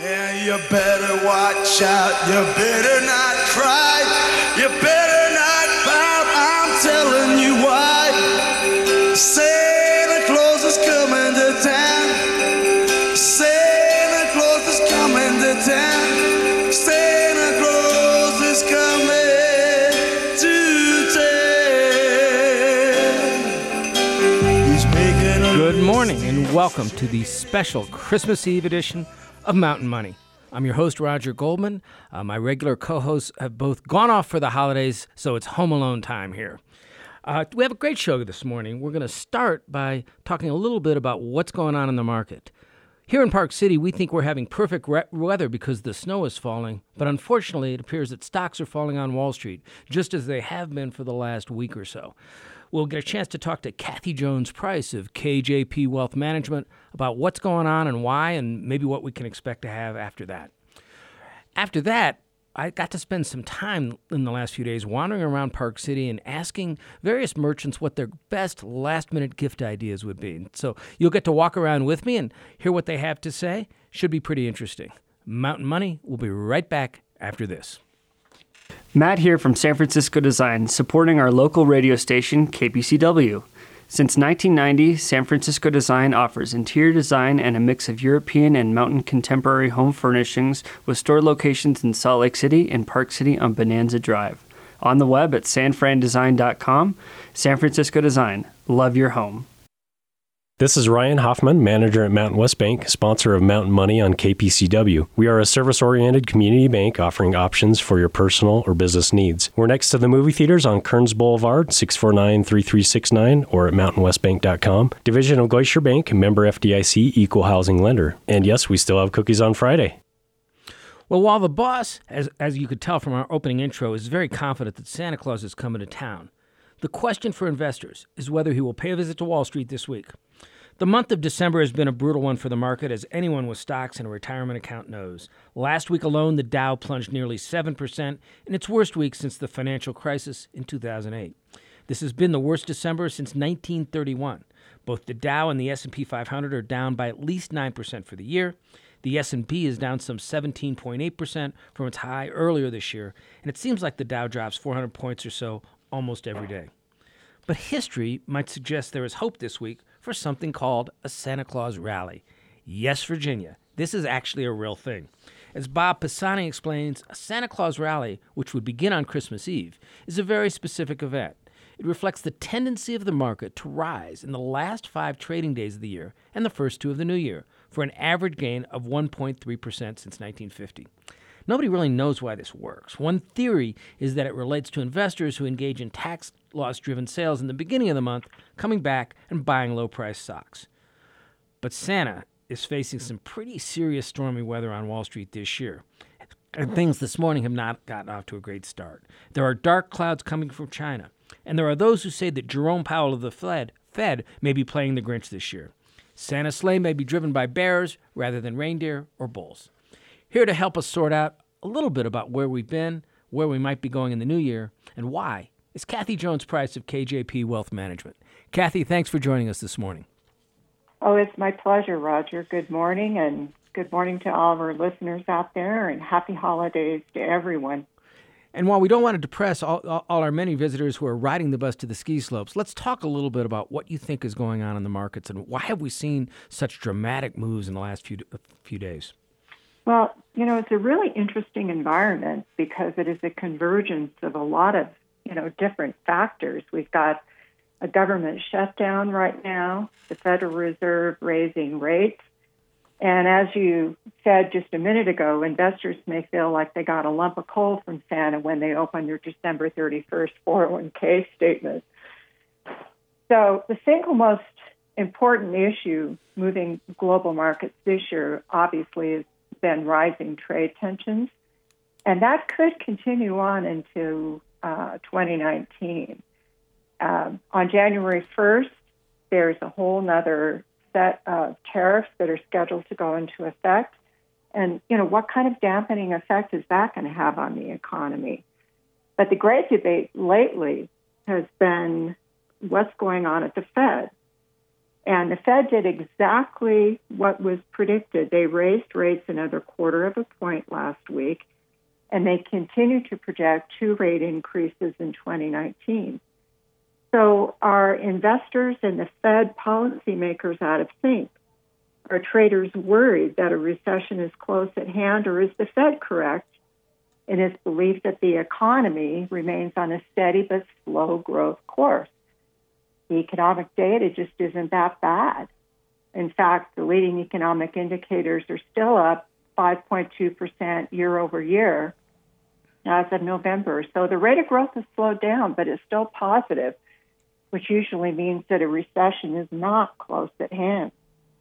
And you better watch out, you better not cry, you better not pout, I'm telling you why. Santa Claus is coming to town, Santa Claus is coming to town, Santa Claus is coming to town. He's making a Good morning and welcome to the special Christmas Eve edition of Mountain Money. I'm your host, Roger Goldman. My regular co-hosts have both gone off for the holidays, so it's home alone time here. We have a great show this morning. We're going to start by talking a little bit about what's going on in the market. Here in Park City, we think we're having perfect weather because the snow is falling, but unfortunately, it appears that stocks are falling on Wall Street, just as they have been for the last week or so. We'll get a chance to talk to Kathy Jones-Price of KJP Wealth Management about what's going on and why, and maybe what we can expect to have after that. After that, I got to spend some time in the last few days wandering around Park City and asking various merchants what their best last-minute gift ideas would be. So you'll get to walk around with me and hear what they have to say. Should be pretty interesting. Mountain Money will be right back after this. Matt here from San Francisco Design, supporting our local radio station, KPCW. Since 1990, San Francisco Design offers interior design and a mix of European and mountain contemporary home furnishings with store locations in Salt Lake City and Park City on Bonanza Drive. On the web at sanfrandesign.com. San Francisco Design. Love your home. This is Ryan Hoffman, manager at Mountain West Bank, sponsor of Mountain Money on KPCW. We are a service-oriented community bank offering options for your personal or business needs. We're next to the movie theaters on Kearns Boulevard, 649-3369, or at mountainwestbank.com. Division of Glacier Bank, member FDIC, equal housing lender. And yes, we still have cookies on Friday. Well, while the boss, as you could tell from our opening intro, is very confident that Santa Claus is coming to town, the question for investors is whether he will pay a visit to Wall Street this week. The month of December has been a brutal one for the market, as anyone with stocks and a retirement account knows. Last week alone, the Dow plunged nearly 7% in its worst week since the financial crisis in 2008. This has been the worst December since 1931. Both the Dow and the S&P 500 are down by at least 9% for the year. The S&P is down some 17.8% from its high earlier this year, and it seems like the Dow drops 400 points or so almost every day. But history might suggest there is hope this week for something called a Santa Claus rally. Yes, Virginia, this is actually a real thing. As Bob Pisani explains, a Santa Claus rally, which would begin on Christmas Eve, is a very specific event. It reflects the tendency of the market to rise in the last 5 trading days of the year and the first 2 of the new year, for an average gain of 1.3% since 1950. Nobody really knows why this works. One theory is that it relates to investors who engage in tax loss-driven sales in the beginning of the month, coming back and buying low-priced stocks. But Santa is facing some pretty serious stormy weather on Wall Street this year, and things this morning have not gotten off to a great start. There are dark clouds coming from China, and there are those who say that Jerome Powell of the Fed may be playing the Grinch this year. Santa's sleigh may be driven by bears rather than reindeer or bulls. Here to help us sort out a little bit about where we've been, where we might be going in the new year, and why is Kathy Jones-Price of KJP Wealth Management. Kathy, thanks for joining us this morning. Oh, it's my pleasure, Roger. Good morning, and good morning to all of our listeners out there, and happy holidays to everyone. And while we don't want to depress all our many visitors who are riding the bus to the ski slopes, let's talk a little bit about what you think is going on in the markets and why have we seen such dramatic moves in the last few days? Well, it's a really interesting environment because it is a convergence of a lot of, different factors. We've got a government shutdown right now, the Federal Reserve raising rates. And as you said just a minute ago, investors may feel like they got a lump of coal from Santa when they open their December 31st 401k statement. So the single most important issue moving global markets this year, obviously, has been rising trade tensions. And that could continue on into 2019. On January 1st, there's a whole other set of tariffs that are scheduled to go into effect. And, what kind of dampening effect is that going to have on the economy? But the great debate lately has been what's going on at the Fed. And the Fed did exactly what was predicted. They raised rates another 1/4 point last week, and they continue to project 2 rate increases in 2019. So are investors and the Fed policymakers out of sync? Are traders worried that a recession is close at hand, or is the Fed correct in its belief that the economy remains on a steady but slow growth course? The economic data just isn't that bad. In fact, the leading economic indicators are still up 5.2% year over year as of November. So the rate of growth has slowed down, but it's still positive, which usually means that a recession is not close at hand.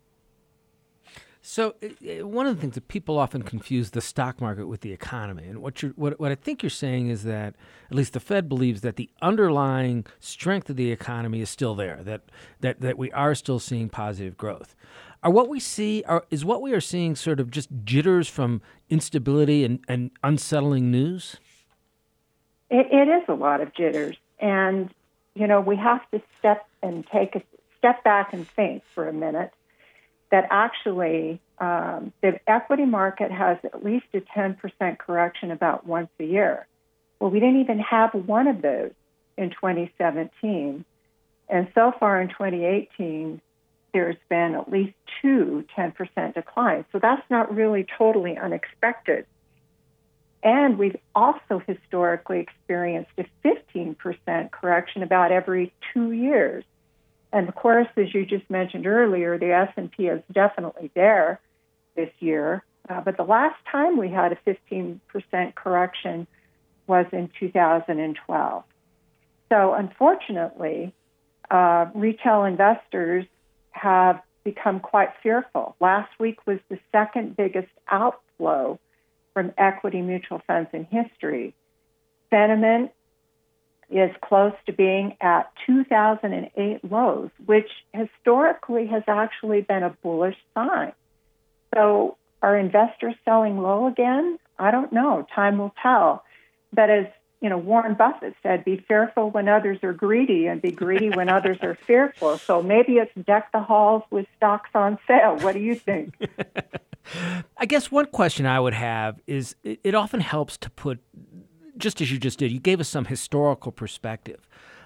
So one of the things that people often confuse the stock market with the economy, and what I think you're saying is that at least the Fed believes that the underlying strength of the economy is still there, that we are still seeing positive growth. Is what we are seeing sort of just jitters from instability and unsettling news? It is a lot of jitters, and we have to take a step back and think for a minute that actually the equity market has at least a 10% correction about once a year. Well, we didn't even have one of those in 2017. And so far in 2018, there's been at least 2 10% declines. So that's not really totally unexpected. And we've also historically experienced a 15% correction about every 2 years. And of course, as you just mentioned earlier, the S&P is definitely there this year. But the last time we had a 15% correction was in 2012. So unfortunately, retail investors have become quite fearful. Last week was the second biggest outflow from equity mutual funds in history. Sentiment is close to being at 2008 lows, which historically has actually been a bullish sign. So are investors selling low again? I don't know. Time will tell. But as Warren Buffett said, be fearful when others are greedy and be greedy when others are fearful. So maybe it's deck the halls with stocks on sale. What do you think? I guess one question I would have is it often helps to put, just as you just did, you gave us some historical perspective.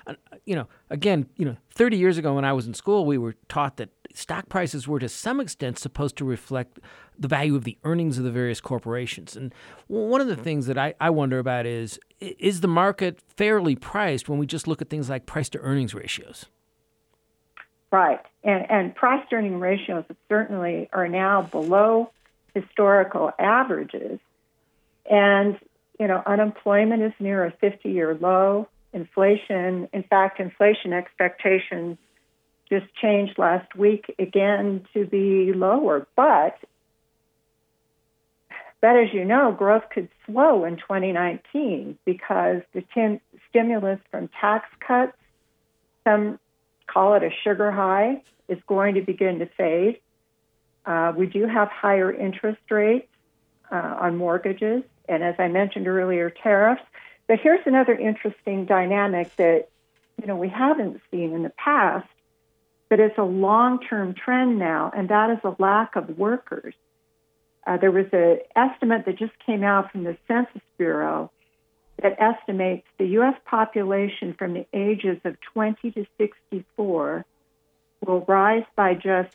30 years ago when I was in school, we were taught that stock prices were to some extent supposed to reflect the value of the earnings of the various corporations. And one of the things that I wonder about is the market fairly priced when we just look at things like price-to-earnings ratios? Right. And price-to-earning ratios certainly are now below historical averages. And unemployment is near a 50-year low. Inflation expectations just changed last week again to be lower. But as you know, growth could slow in 2019 because the stimulus from tax cuts, some call it a sugar high, is going to begin to fade. We do have higher interest rates on mortgages. And as I mentioned earlier, tariffs. But here's another interesting dynamic that, we haven't seen in the past, but it's a long-term trend now, and that is a lack of workers. There was an estimate that just came out from the Census Bureau that estimates the U.S. population from the ages of 20 to 64 will rise by just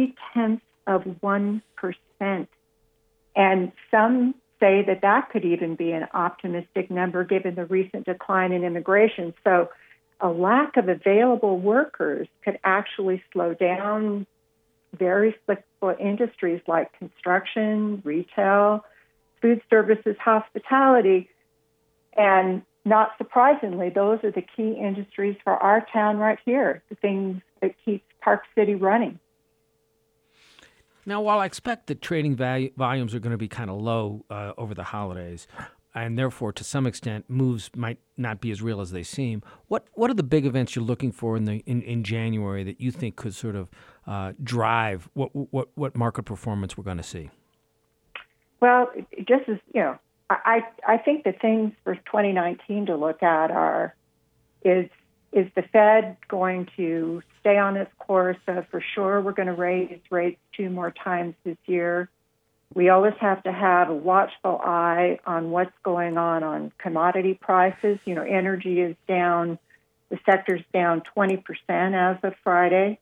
0.3%. And some say that could even be an optimistic number given the recent decline in immigration. So a lack of available workers could actually slow down very cyclical industries like construction, retail, food services, hospitality. And not surprisingly, those are the key industries for our town right here, the things that keep Park City running. Now, while I expect that trading volumes are going to be kind of low over the holidays, and therefore, to some extent, moves might not be as real as they seem, what are the big events you're looking for in January that you think could sort of drive what market performance we're going to see? Well, just as I think the things for 2019 to look at is is the Fed going to stay on its course of, for sure, we're going to raise rates 2 more times this year? We always have to have a watchful eye on what's going on commodity prices. Energy is down, the sector's down 20% as of Friday.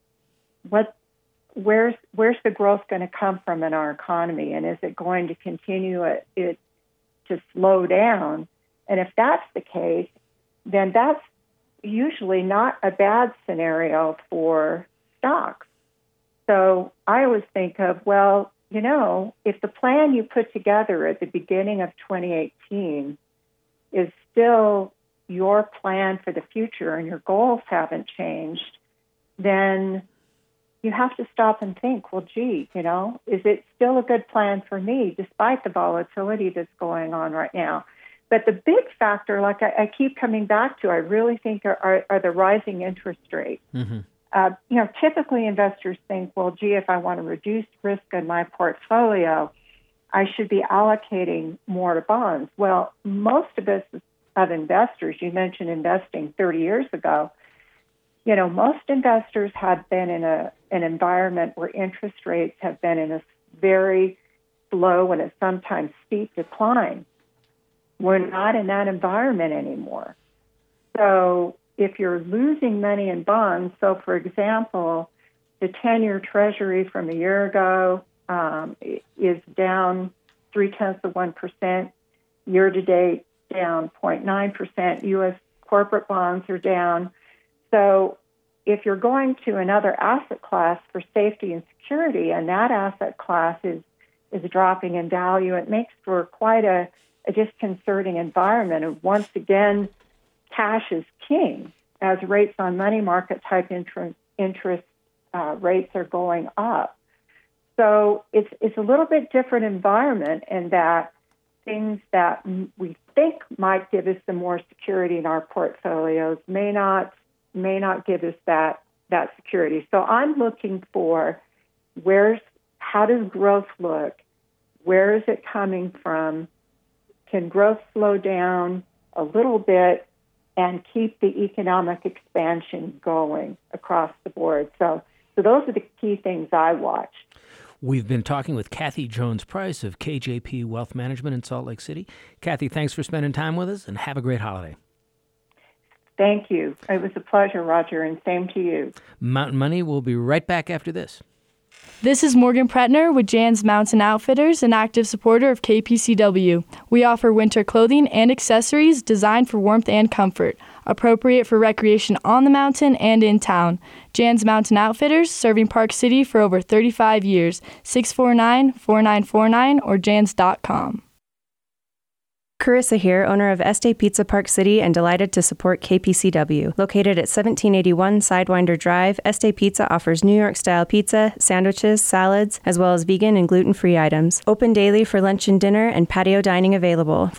Where's the growth going to come from in our economy? And is it going to continue it to slow down? And if that's the case, then that's usually not a bad scenario for stocks. So I always think of, well, if the plan you put together at the beginning of 2018 is still your plan for the future and your goals haven't changed, then you have to stop and think, well, gee, is it still a good plan for me despite the volatility that's going on right now? But the big factor, like I keep coming back to, I really think are the rising interest rates. Mm-hmm. Typically investors think, well, gee, if I want to reduce risk in my portfolio, I should be allocating more to bonds. Well, most of us of investors, you mentioned investing 30 years ago, most investors have been in an environment where interest rates have been in a very slow and sometimes steep decline. We're not in that environment anymore. So if you're losing money in bonds, so for example, the 10-year Treasury from a year ago is down 0.3%, year-to-date down 0.9%. U.S. corporate bonds are down. So if you're going to another asset class for safety and security, and that asset class is dropping in value, it makes for quite a disconcerting environment. And once again, cash is king as rates on money market type interest rates are going up. So it's a little bit different environment in that things that we think might give us some more security in our portfolios may not give us that security. So I'm looking for how does growth look? Where is it coming from? Can growth slow down a little bit and keep the economic expansion going across the board? So those are the key things I watch. We've been talking with Kathy Jones-Price of KJP Wealth Management in Salt Lake City. Kathy, thanks for spending time with us, and have a great holiday. Thank you. It was a pleasure, Roger, and same to you. Mountain Money will be right back after this. This is Morgan Pretner with Jan's Mountain Outfitters, an active supporter of KPCW. We offer winter clothing and accessories designed for warmth and comfort, appropriate for recreation on the mountain and in town. Jan's Mountain Outfitters, serving Park City for over 35 years. 649-4949 or jans.com. Carissa here, owner of Este Pizza Park City, and delighted to support KPCW. Located at 1781 Sidewinder Drive, Este Pizza offers New York-style pizza, sandwiches, salads, as well as vegan and gluten-free items. Open daily for lunch and dinner, and patio dining available.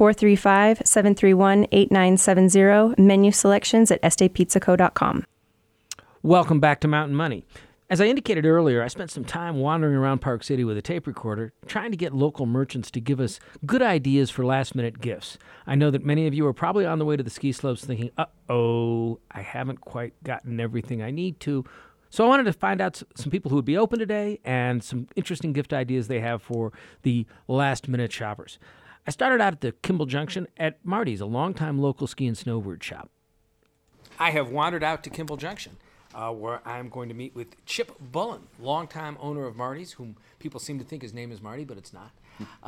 435-731-8970. Menu selections at estepizzaco.com. Welcome back to Mountain Money. As I indicated earlier, I spent some time wandering around Park City with a tape recorder, trying to get local merchants to give us good ideas for last-minute gifts. I know that many of you are probably on the way to the ski slopes thinking, I haven't quite gotten everything I need to. So I wanted to find out some people who would be open today and some interesting gift ideas they have for the last-minute shoppers. I started out at the Kimball Junction at Marty's, a longtime local ski and snowboard shop. I have wandered out to Kimball Junction, where I'm going to meet with Chip Bullen, longtime owner of Marty's, whom people seem to think his name is Marty, but it's not.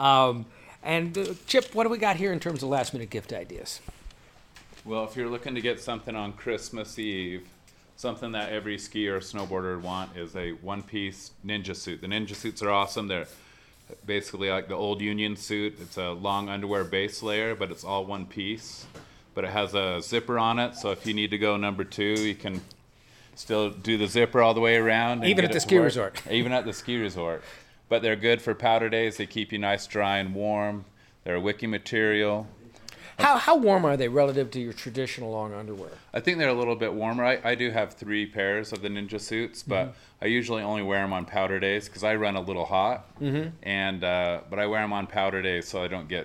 Chip, what do we got here in terms of last-minute gift ideas? Well, if you're looking to get something on Christmas Eve, something that every skier or snowboarder would want is a one-piece ninja suit. The ninja suits are awesome. They're basically like the old Union suit. It's a long underwear base layer, but it's all one piece. But it has a zipper on it, so if you need to go number 2, you can still do the zipper all the way around. Even at the ski resort. Even at the ski resort. But they're good for powder days. They keep you nice, dry, and warm. They're a wicking material. How warm are they relative to your traditional long underwear? I think they're a little bit warmer. I do have 3 pairs of the ninja suits, but I usually only wear them on powder days because I run a little hot. Mm-hmm. And but I wear them on powder days so I don't get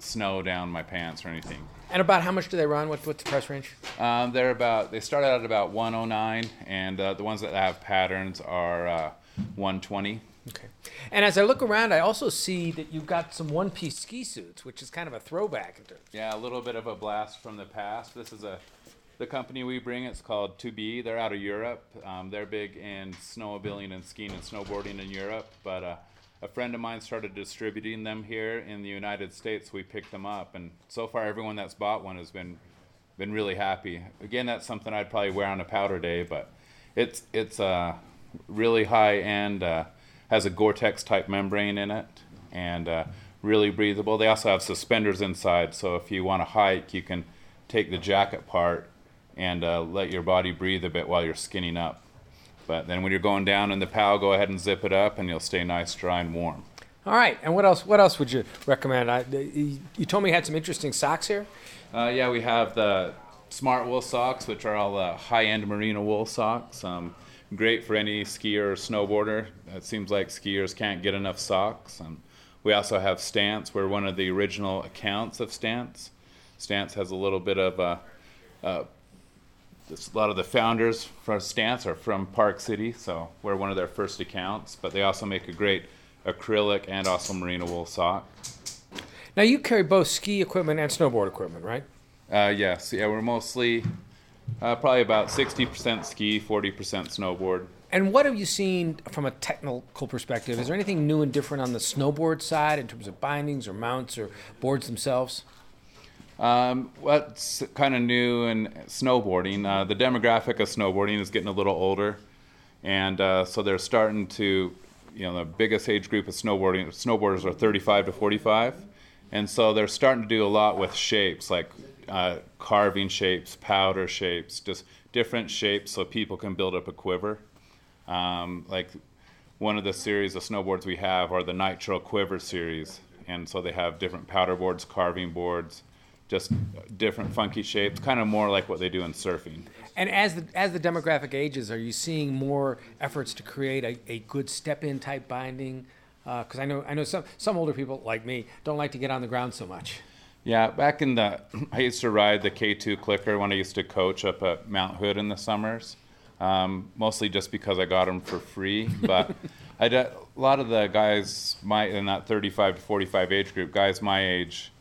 snow down my pants or anything. And about how much do they run? What's the price range? They start out at about 109, and the ones that have patterns are 120. Okay. And as I look around, I also see that you've got some one-piece ski suits, which is kind of a throwback. Yeah, a little bit of a blast from the past. This is the company we bring. It's called 2B. They're out of Europe. They're big in snowmobiling and skiing and snowboarding in Europe, but a friend of mine started distributing them here in the United States. We picked them up, and so far everyone that's bought one has been really happy. Again, that's something I'd probably wear on a powder day, but it's really high end. Has a Gore-Tex type membrane in it, and really breathable. They also have suspenders inside, so if you want to hike, you can take the jacket part and let your body breathe a bit while you're skinning up. But then when you're going down in the POW, go ahead and zip it up, and you'll stay nice, dry, and warm. All right, and what else would you recommend? You told me you had some interesting socks here? Yeah, we have the Smart Wool socks, which are all high-end merino wool socks. Great for any skier or snowboarder. It seems like skiers can't get enough socks. We also have Stance. We're one of the original accounts of Stance. Stance has a little bit of a lot of the founders from Stance are from Park City, so we're one of their first accounts. But they also make a great acrylic and also merino wool sock. Now you carry both ski equipment and snowboard equipment, right? Yes. Yeah, we're mostly probably about 60% ski, 40% snowboard. And what have you seen from a technical perspective? Is there anything new and different on the snowboard side in terms of bindings or mounts or boards themselves? What's kind of new in snowboarding, the demographic of snowboarding is getting a little older. And so they're starting to, the biggest age group of snowboarders are 35 to 45. And so they're starting to do a lot with shapes, like carving shapes, powder shapes, just different shapes so people can build up a quiver. Like one of the series of snowboards we have are the Nitro Quiver series. And so they have different powder boards, carving boards, just different funky shapes, kind of more like what they do in surfing. And as the demographic ages, are you seeing more efforts to create a good step-in type binding? Because I know some older people like me don't like to get on the ground so much. Yeah, I used to ride the K2 Clicker when I used to coach up at Mount Hood in the summers, mostly just because I got them for free. But a lot of the guys in that 35 to 45 age group, guys my age,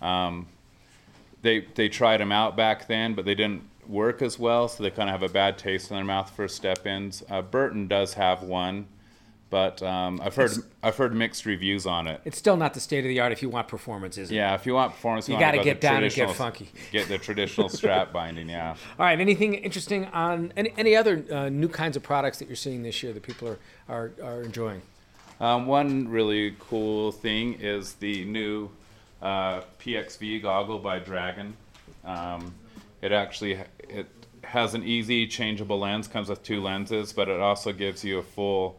they tried them out back then, but they didn't work as well, so they kind of have a bad taste in their mouth for step-ins. Burton does have one. But I've heard mixed reviews on it. It's still not the state of the art if you want performance, is it? Yeah, if you want performance, you got to get down and get funky. Get the traditional strap binding, yeah. All right, anything interesting on any other new kinds of products that you're seeing this year that people are enjoying? One really cool thing is the new PXV goggle by Dragon. It has an easy changeable lens, comes with two lenses, but it also gives you a full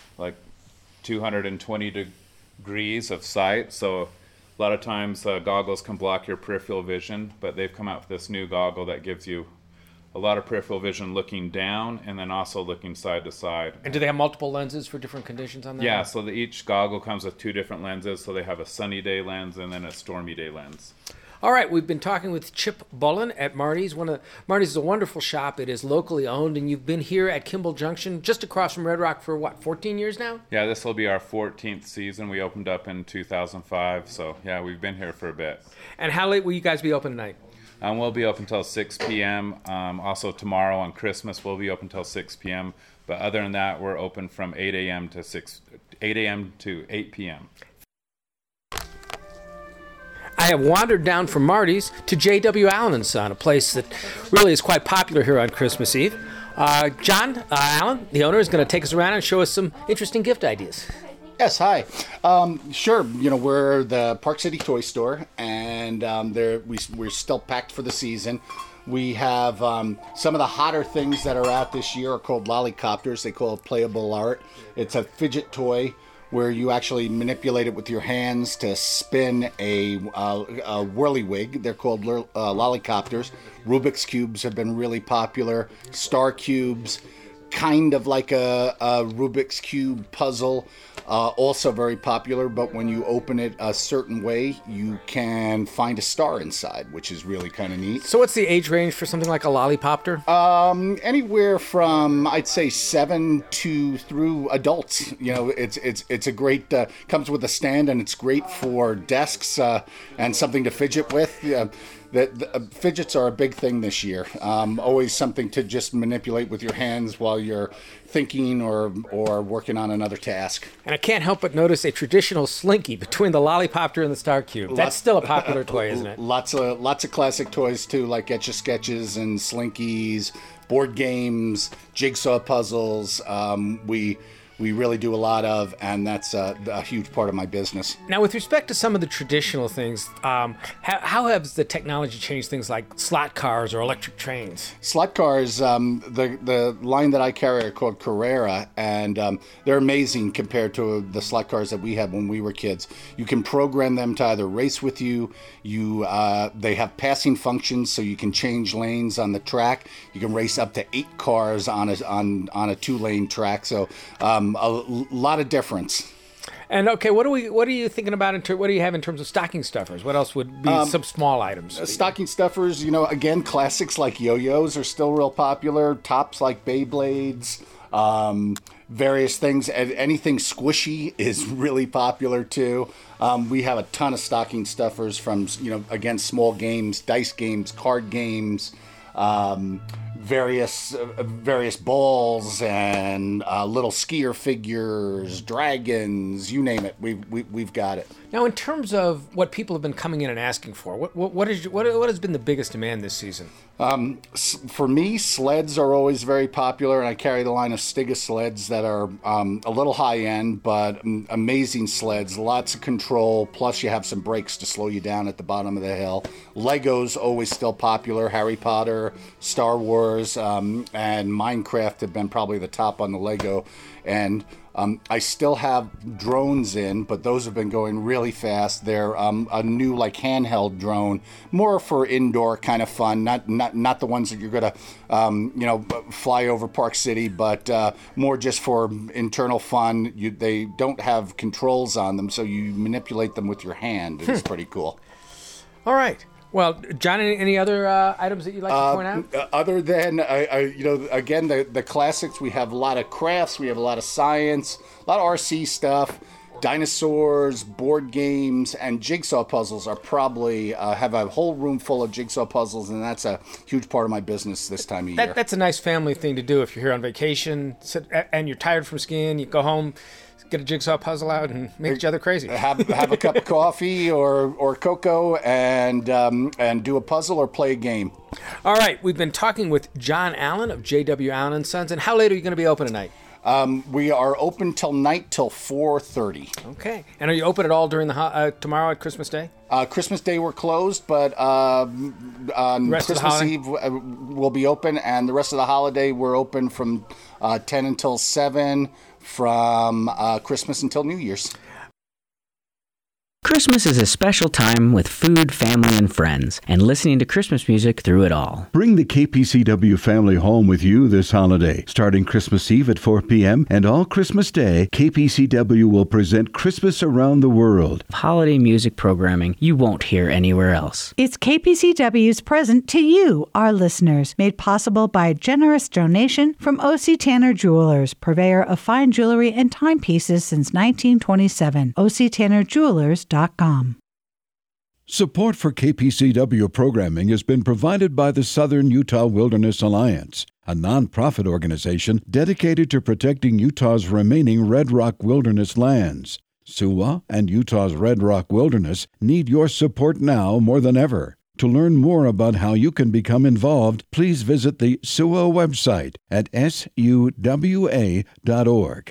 220 degrees of sight. So a lot of times goggles can block your peripheral vision, but they've come out with this new goggle that gives you a lot of peripheral vision looking down and then also looking side to side. And do they have multiple lenses for different conditions on that? Yeah, so each goggle comes with two different lenses. So they have a sunny day lens and then a stormy day lens. All right, we've been talking with Chip Bullen at Marty's. Marty's is a wonderful shop. It is locally owned, and you've been here at Kimball Junction, just across from Red Rock, for 14 years now? Yeah, this will be our 14th season. We opened up in 2005, so yeah, we've been here for a bit. And how late will you guys be open tonight? We'll be open until 6 p.m. Also tomorrow on Christmas, we'll be open until 6 p.m. But other than that, we're open from 8 a.m. to 8 p.m. I have wandered down from Marty's to J.W. Allen & Son, a place that really is quite popular here on Christmas Eve. John Allen, the owner, is going to take us around and show us some interesting gift ideas. Yes, hi. Sure, we're the Park City Toy Store, and we're still packed for the season. We have some of the hotter things that are out this year are called lollicopters. They call it playable art. It's a fidget toy where you actually manipulate it with your hands to spin a whirlywig. They're called lollicopters. Rubik's Cubes have been really popular. Star Cubes. kind of like a Rubik's Cube puzzle. Also very popular, but when you open it a certain way, you can find a star inside, which is really kind of neat. So what's the age range for something like a Lollipopter? Anywhere from, I'd say, 7 through adults. You know, it's a great, comes with a stand, and it's great for desks and something to fidget with. The fidgets are a big thing this year. Always something to just manipulate with your hands while you're thinking or working on another task. And I can't help but notice a traditional slinky between the Lollipopter and the Star Cube. That's still a popular toy, isn't it? Lots of classic toys too, like Etch-a-Sketches and Slinkies, board games, jigsaw puzzles. We really do a lot of, and that's a huge part of my business. Now, with respect to some of the traditional things, how has the technology changed things like slot cars or electric trains? Slot cars, the line that I carry are called Carrera, and they're amazing compared to the slot cars that we had when we were kids. You can program them to either race with you. They have passing functions, so you can change lanes on the track. You can race up to 8 cars on a 2-lane track. So a lot of difference. And okay, what are you thinking about? What do you have in terms of stocking stuffers? What else would be some small items? Stocking stuffers, again, classics like yo-yos are still real popular. Tops like Beyblades, various things. Anything squishy is really popular too. We have a ton of stocking stuffers from, again, small games, dice games, card games, various balls and little skier figures, dragons, you name it. We've got it. Now, in terms of what people have been coming in and asking for, what has been the biggest demand this season? For me, sleds are always very popular, and I carry the line of Stiga sleds that are a little high end, but amazing sleds. Lots of control, plus you have some brakes to slow you down at the bottom of the hill. Legos always still popular. Harry Potter, Star Wars, and Minecraft have been probably the top on the Lego. And I still have drones in, but those have been going really fast. They're a new handheld drone, more for indoor kind of fun, not the ones that you're gonna fly over Park City, but more just for internal fun. They don't have controls on them, so you manipulate them with your hand. It's pretty cool. All right. Well, John, any other items that you'd like to point out? Other than, again, the classics, we have a lot of crafts, we have a lot of science, a lot of RC stuff, dinosaurs, board games, and jigsaw puzzles are probably, have a whole room full of jigsaw puzzles, and that's a huge part of my business this time of year. That's a nice family thing to do if you're here on vacation and you're tired from skiing, you go home, get a jigsaw puzzle out and make each other crazy. Have a cup of coffee or cocoa and do a puzzle or play a game. All right, we've been talking with John Allen of J.W. Allen & Sons. And how late are you going to be open tonight? We are open till 4:30. Okay. And are you open at all during tomorrow at Christmas Day? Christmas Day we're closed, but on Christmas Eve we'll be open, and the rest of the holiday we're open from 10 until 7. From Christmas until New Year's. Christmas is a special time with food, family, and friends, and listening to Christmas music through it all. Bring the KPCW family home with you this holiday. Starting Christmas Eve at 4 p.m. and all Christmas Day, KPCW will present Christmas Around the World. Holiday music programming you won't hear anywhere else. It's KPCW's present to you, our listeners, made possible by a generous donation from O.C. Tanner Jewelers, purveyor of fine jewelry and timepieces since 1927. OCTannerJewelers.com. Support for KPCW programming has been provided by the Southern Utah Wilderness Alliance, a nonprofit organization dedicated to protecting Utah's remaining Red Rock Wilderness lands. SUWA and Utah's Red Rock Wilderness need your support now more than ever. To learn more about how you can become involved, please visit the SUWA website at suwa.org.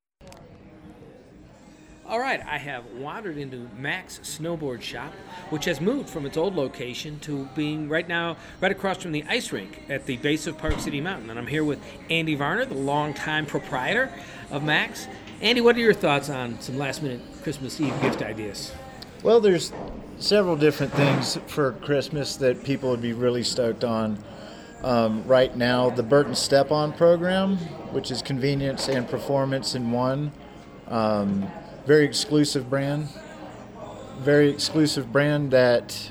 All right, I have wandered into Mac's Snowboard Shop, which has moved from its old location to being right across from the ice rink at the base of Park City Mountain. And I'm here with Andy Varner, the longtime proprietor of Mac's. Andy, what are your thoughts on some last-minute Christmas Eve gift ideas? Well, there's several different things for Christmas that people would be really stoked on. Right now, the Burton Step-On program, which is convenience and performance in one. Very exclusive brand. Very exclusive brand that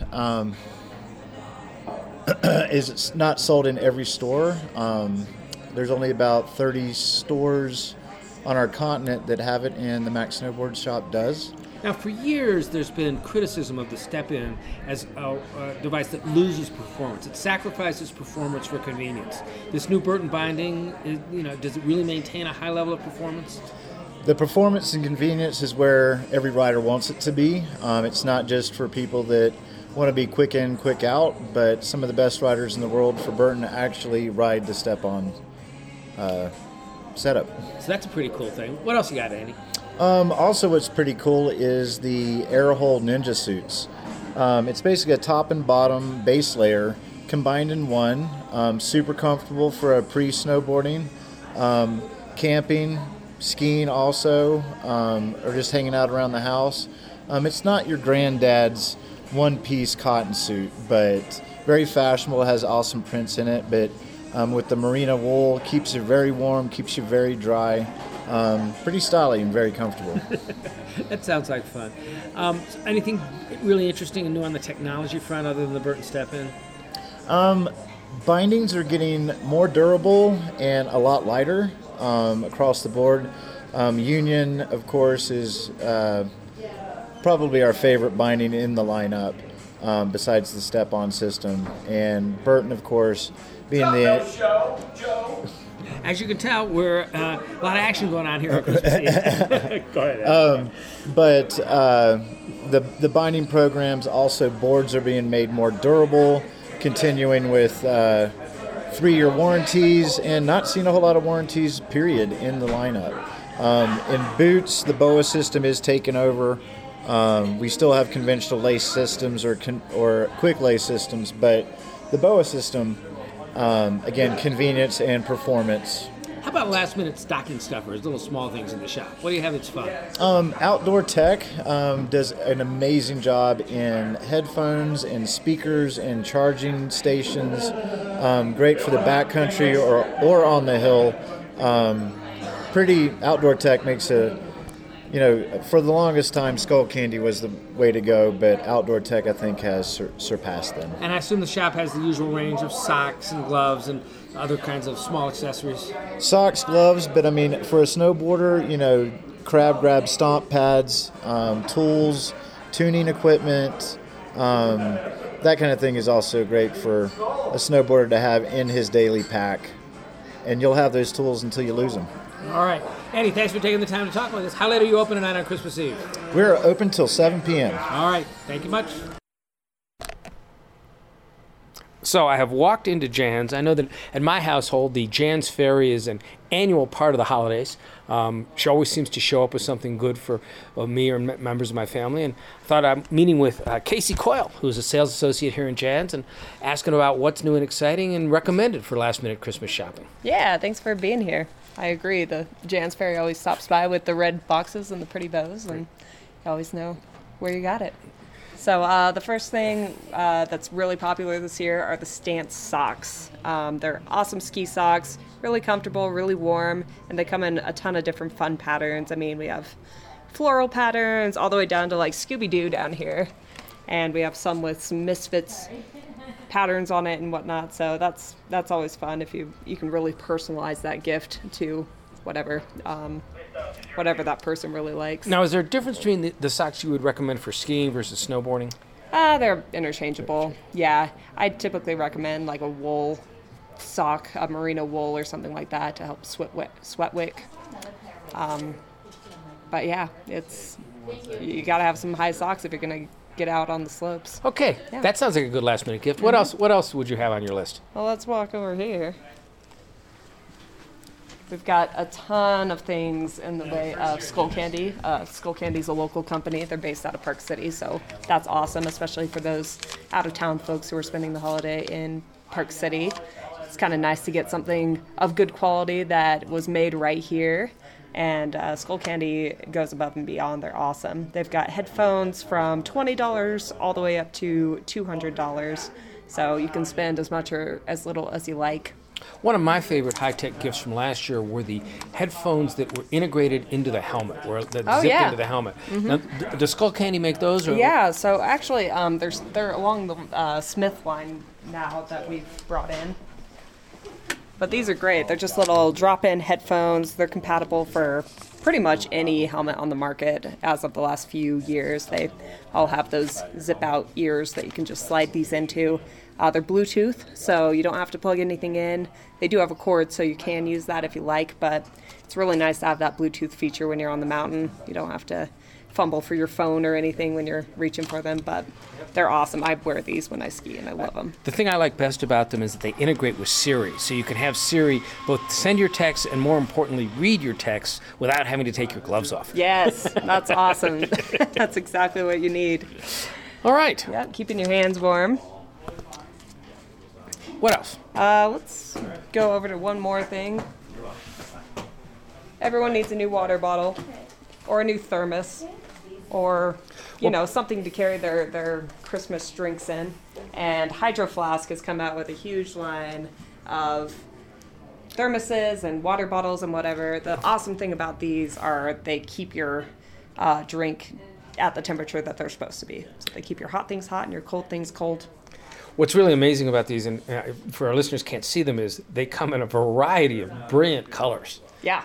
is not sold in every store. There's only about 30 stores on our continent that have it, and the Mac Snowboard Shop does. Now, for years, there's been criticism of the Step-In as a device that loses performance. It sacrifices performance for convenience. This new Burton binding, does it really maintain a high level of performance? The performance and convenience is where every rider wants it to be. It's not just for people that want to be quick in, quick out, but some of the best riders in the world for Burton actually ride the Step-On setup. So that's a pretty cool thing. What else you got, Andy? Also, what's pretty cool is the Airhole Ninja Suits. It's basically a top and bottom base layer combined in one. Super comfortable for a pre-snowboarding, camping, skiing also, or just hanging out around the house. It's not your granddad's one-piece cotton suit, but very fashionable. It has awesome prints in it, but with the merino wool, keeps you very warm, keeps you very dry. Pretty stylish and very comfortable. That sounds like fun. Anything really interesting and new on the technology front other than the Burton Step-In? Bindings are getting more durable and a lot lighter across the board. Union, of course, is probably our favorite binding in the lineup, besides the Step-On system. And Burton, of course, being As you can tell, we're a lot of action going on here at Christmas Eve. Go ahead. But the binding programs, also boards are being made more durable, continuing with 3-year warranties, and not seeing a whole lot of warranties, period, in the lineup. In boots, the BOA system is taken over. We still have conventional lace systems or quick lace systems, but the BOA system, again, convenience and performance. How about last-minute stocking stuffers, little small things in the shop? What do you have that's fun? Outdoor Tech does an amazing job in headphones and speakers and charging stations. Great for the backcountry or on the hill. Outdoor Tech makes for the longest time, Skull Candy was the way to go, but Outdoor Tech, I think, has surpassed them. And I assume the shop has the usual range of socks and gloves and other kinds of small accessories. Socks, gloves, but for a snowboarder, crab grab stomp pads, tools, tuning equipment, that kind of thing is also great for a snowboarder to have in his daily pack. And you'll have those tools until you lose them. All right. Andy, thanks for taking the time to talk with us. How late are you open tonight on Christmas Eve? We're open till 7 p.m. All right. Thank you much. So I have walked into Jan's. I know that at my household, the Jan's Ferry is an annual part of the holidays. She always seems to show up with something good for me or members of my family. And I thought I'm meeting with Casey Coyle, who's a sales associate here in Jan's, and asking about what's new and exciting and recommended for last-minute Christmas shopping. Yeah, thanks for being here. I agree. The Jan's Ferry always stops by with the red boxes and the pretty bows, and you always know where you got it. So the first thing that's really popular this year are the Stance socks. They're awesome ski socks, really comfortable, really warm, and they come in a ton of different fun patterns. We have floral patterns all the way down to like Scooby-Doo down here, and we have some with some Misfits patterns on it and whatnot. So that's always fun if you can really personalize that gift to whatever that person really likes. Now, is there a difference between the socks you would recommend for skiing versus snowboarding? They're interchangeable. Yeah, I typically recommend like a wool sock, a merino wool or something like that to help sweat wick. But yeah, you got to have some high socks if you're going to get out on the slopes. Okay, yeah. That sounds like a good last minute gift. What else would you have on your list? Well, let's walk over here. We've got a ton of things in the way of Skull Candy. Skull Candy's a local company. They're based out of Park City, so that's awesome, especially for those out-of-town folks who are spending the holiday in Park City. It's kind of nice to get something of good quality that was made right here, and Skull Candy goes above and beyond. They're awesome. They've got headphones from $20 all the way up to $200. So you can spend as much or as little as you like. One of my favorite high-tech gifts from last year were the headphones that were integrated into the helmet, that zipped into the helmet. Mm-hmm. Now, does Skullcandy make those? Or? Yeah, so actually they're along the Smith line now that we've brought in. But these are great. They're just little drop-in headphones. They're compatible for pretty much any helmet on the market as of the last few years. They all have those zip-out ears that you can just slide these into. They're Bluetooth, so you don't have to plug anything in. They do have a cord, so you can use that if you like, but it's really nice to have that Bluetooth feature when you're on the mountain. You don't have to fumble for your phone or anything when you're reaching for them, but they're awesome. I wear these when I ski, and I love them. The thing I like best about them is that they integrate with Siri, so you can have Siri both send your texts and, more importantly, read your texts without having to take your gloves off. Yes, that's awesome. That's exactly what you need. All right. Yeah, keeping your hands warm. What else? Let's go over to one more thing. Everyone needs a new water bottle or a new thermos or, something to carry their Christmas drinks in. And Hydro Flask has come out with a huge line of thermoses and water bottles and whatever. The awesome thing about these are they keep your drink at the temperature that they're supposed to be. So they keep your hot things hot and your cold things cold. What's really amazing about these, and for our listeners can't see them, is they come in a variety of brilliant colors. Yeah.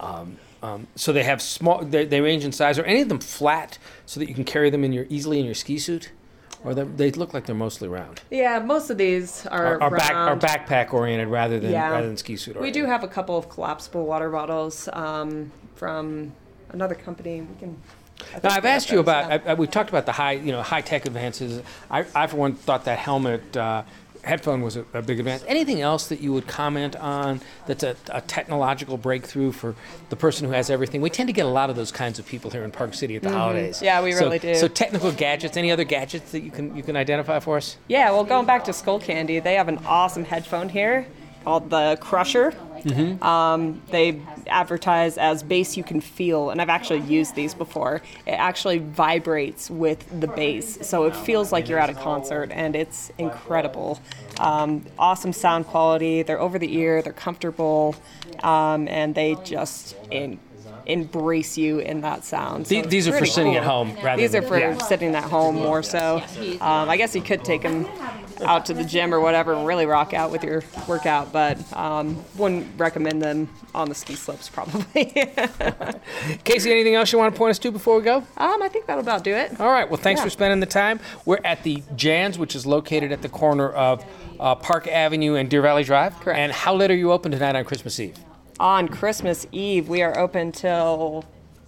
So they have small. They range in size. Are any of them flat so that you can carry them easily in your ski suit, or they look like they're mostly round? Yeah, most of these are round. Backpack oriented rather than ski suit oriented. We do have a couple of collapsible water bottles from another company. Now, I've asked you about, we've talked about the high-tech advances. I, for one, thought that helmet headphone was a big advance. Anything else that you would comment on that's a technological breakthrough for the person who has everything? We tend to get a lot of those kinds of people here in Park City at the holidays. Yeah, we really do. So technical gadgets, any other gadgets that you can identify for us? Yeah, well, going back to Skullcandy, they have an awesome headphone here called the Crusher. Mm-hmm. They advertise as bass you can feel, and I've actually used these before. It actually vibrates with the bass, so it feels like you're at a concert, and it's incredible. Awesome sound quality. They're over the ear, they're comfortable, and they just embrace you in that sound. So these are for sitting at home rather These are for sitting at home more so. I guess you could take them out to the gym or whatever and really rock out with your workout, but wouldn't recommend them on the ski slopes probably. Casey, anything else you want to point us to before we go? I think that'll about do it. All right, well, thanks for spending the time. We're at the Jan's, which is located at the corner of Park Avenue and Deer Valley Drive. Correct. And how late are you open tonight on Christmas Eve? On Christmas Eve, we are open till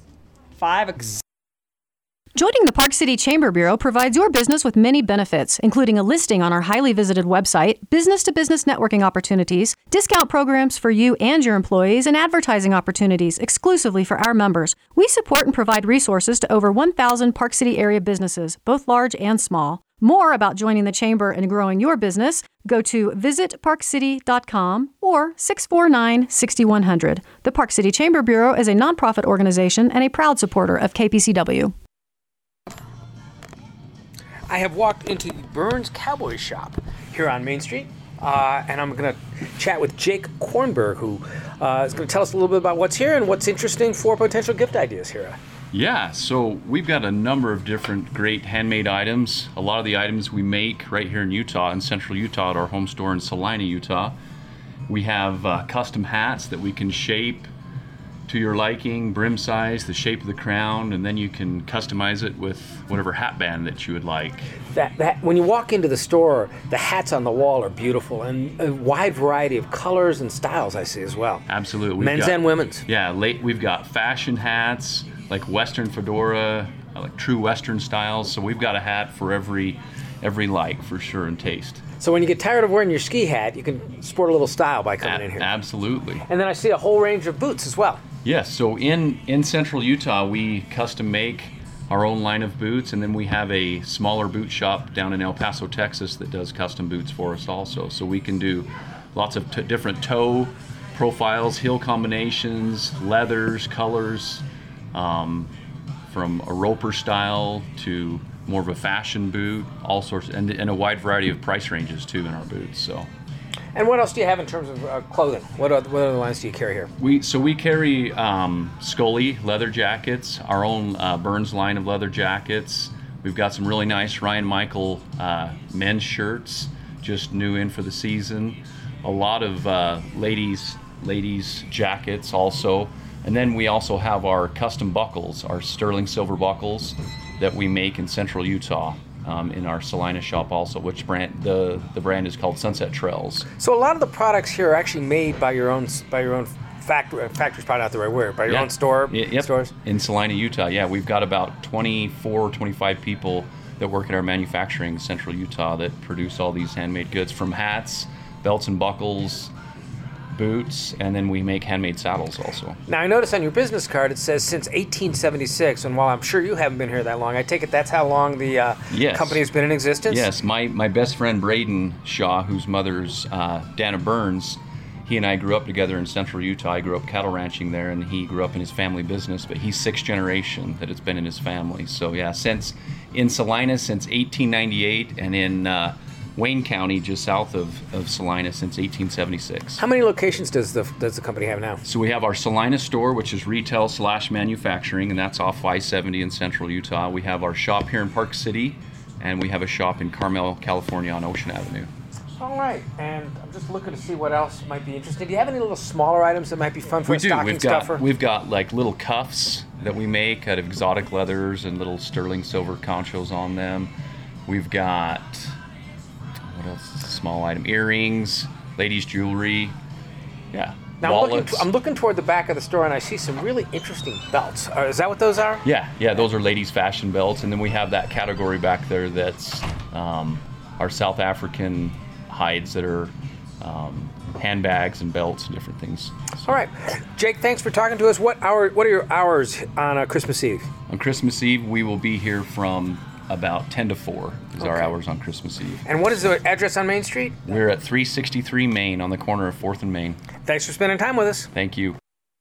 5. Joining the Park City Chamber Bureau provides your business with many benefits, including a listing on our highly visited website, business-to-business networking opportunities, discount programs for you and your employees, and advertising opportunities exclusively for our members. We support and provide resources to over 1,000 Park City area businesses, both large and small. More about joining the Chamber and growing your business, go to visitparkcity.com or 649-6100. The Park City Chamber Bureau is a nonprofit organization and a proud supporter of KPCW. I have walked into Burns Cowboy Shop here on Main Street, and I'm going to chat with Jake Kornberg, who is going to tell us a little bit about what's here and what's interesting for potential gift ideas here. Yeah, so we've got a number of different great handmade items. A lot of the items we make right here in Utah, in central Utah, at our home store in Salina, Utah. We have custom hats that we can shape to your liking, brim size, the shape of the crown, and then you can customize it with whatever hat band that you would like. That when you walk into the store, the hats on the wall are beautiful, and a wide variety of colors and styles I see as well. Absolutely. Men's and women's. Yeah, we've got fashion hats, like Western fedora, like true Western styles, so we've got a hat for every like, for sure, and taste. So when you get tired of wearing your ski hat, you can sport a little style by coming in here. Absolutely. And then I see a whole range of boots as well. Yes, so in central Utah, we custom make our own line of boots, and then we have a smaller boot shop down in El Paso, Texas that does custom boots for us also. So we can do lots of different toe profiles, heel combinations, leathers, colors, from a roper style to more of a fashion boot, all sorts, and a wide variety of price ranges too in our boots. So. And what else do you have in terms of clothing? What other lines do you carry here? We carry Scully leather jackets, our own Burns line of leather jackets. We've got some really nice Ryan Michael men's shirts, just new in for the season. A lot of ladies jackets also. And then we also have our custom buckles, our sterling silver buckles that we make in central Utah. In our Salina shop also, which the brand is called Sunset Trails. So a lot of the products here are actually made by your own factory's probably not the right word, by your own stores? In Salina, Utah, yeah. We've got about 24, 25 people that work at our manufacturing in central Utah that produce all these handmade goods, from hats, belts and buckles, boots, and then we make handmade saddles also. Now, I notice on your business card it says since 1876, and while I'm sure you haven't been here that long, I take it that's how long the company has been in existence? Yes. My best friend Braden Shaw, whose mother's Dana Burns, he and I grew up together in central Utah. I grew up cattle ranching there, and he grew up in his family business, but he's 6th generation that it's been in his family. So yeah, in Salina since 1898, and in Wayne County, just south of Salina, since 1876. How many locations does the company have now? So we have our Salina store, which is retail/manufacturing, and that's off I-70 in central Utah. We have our shop here in Park City, and we have a shop in Carmel, California on Ocean Avenue. All right, and I'm just looking to see what else might be interesting. Do you have any little smaller items that might be fun for a stocking stuffer? We've got like little cuffs that we make out of exotic leathers and little sterling silver conchos on them. We've got... what else is a small item? Earrings, ladies' jewelry, Now wallets. I'm looking toward the back of the store, and I see some really interesting belts. Is that what those are? Yeah, those are ladies' fashion belts, and then we have that category back there that's our South African hides that are handbags and belts and different things. All right, Jake, thanks for talking to us. What are your hours on Christmas Eve? On Christmas Eve, we will be here from about 10 to 4 is our hours on Christmas Eve. And what is the address on Main Street? We're at 363 Main on the corner of 4th and Main. Thanks for spending time with us. Thank you.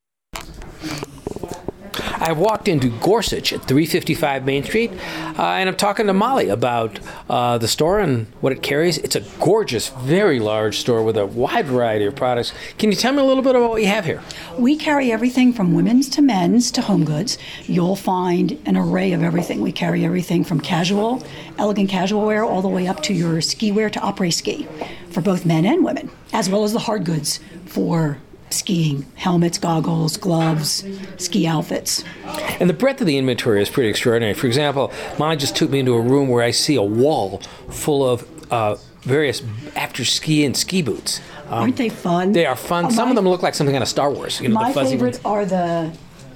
I walked into Gorsuch at 355 Main Street, and I'm talking to Molly about the store and what it carries. It's a gorgeous, very large store with a wide variety of products. Can you tell me a little bit about what you have here? We carry everything from women's to men's to home goods. You'll find an array of everything. We carry everything from casual, elegant casual wear, all the way up to your ski wear to après ski for both men and women, as well as the hard goods for skiing, helmets, goggles, gloves, ski outfits. And the breadth of the inventory is pretty extraordinary. For example, Molly just took me into a room where I see a wall full of various after ski and ski boots. Aren't they fun? They are fun. Some of them look like something out of Star Wars. My the fuzzy favorite ones. are the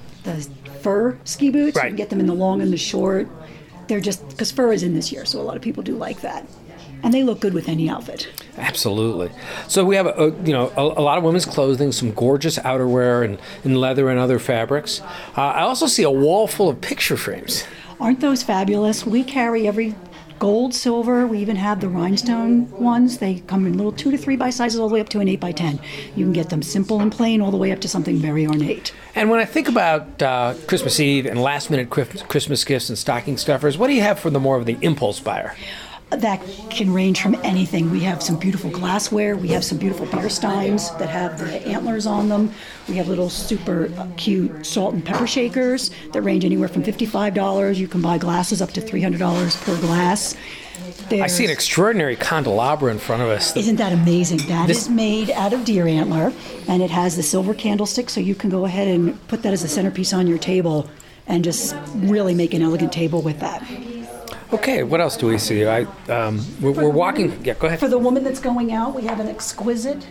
fur ski boots. Right. You can get them in the long and the short. They're just, because fur is in this year, so a lot of people do like that. And they look good with any outfit. Absolutely. So we have a lot of women's clothing, some gorgeous outerwear and leather and other fabrics. I also see a wall full of picture frames. Aren't those fabulous? We carry every gold, silver. We even have the rhinestone ones. They come in little 2 to 3 by sizes all the way up to an 8 by 10. You can get them simple and plain all the way up to something very ornate. And when I think about Christmas Eve and last-minute Christmas gifts and stocking stuffers, what do you have for the more of the impulse buyer? That can range from anything. We have some beautiful glassware. We have some beautiful beer steins that have the antlers on them. We have little super cute salt and pepper shakers that range anywhere from $55. You can buy glasses up to $300 per glass. I see an extraordinary candelabra in front of us. Isn't that amazing? That is made out of deer antler, and it has the silver candlestick, so you can go ahead and put that as a centerpiece on your table and just really make an elegant table with that. Okay, what else do we see? We're walking. Yeah, go ahead. For the woman that's going out, we have an exquisite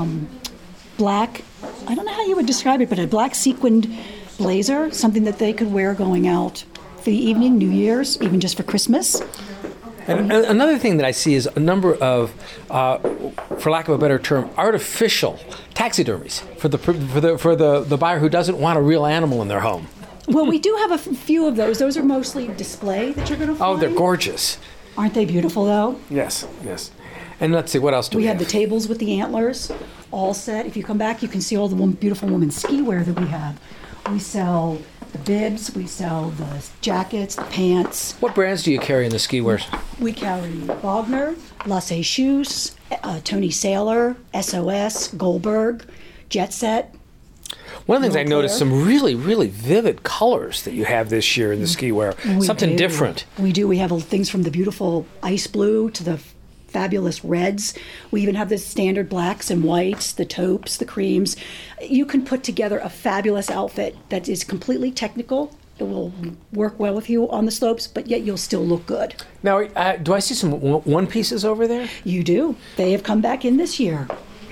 black, I don't know how you would describe it, but a black sequined blazer, something that they could wear going out for the evening, New Year's, even just for Christmas. And another thing that I see is a number of, for lack of a better term, artificial taxidermies for the buyer who doesn't want a real animal in their home. Well, we do have a few of those. Those are mostly display that you're going to find. Oh, they're gorgeous. Aren't they beautiful, though? Yes. And let's see, what else do we have? We have the tables with the antlers all set. If you come back, you can see all the beautiful women's ski wear that we have. We sell the bibs, we sell the jackets, the pants. What brands do you carry in the ski wears? We carry Wagner, Lasse Shoes, Tony Sailor, SOS, Goldberg, Jet Set. One of the things I Moncler. noticed, some really, really vivid colors that you have this year in the ski wear. Something different. We do. We have things from the beautiful ice blue to the fabulous reds. We even have the standard blacks and whites, the taupes, the creams. You can put together a fabulous outfit that is completely technical. It will work well with you on the slopes, but yet you'll still look good. Now, do I see some one pieces over there? You do. They have come back in this year.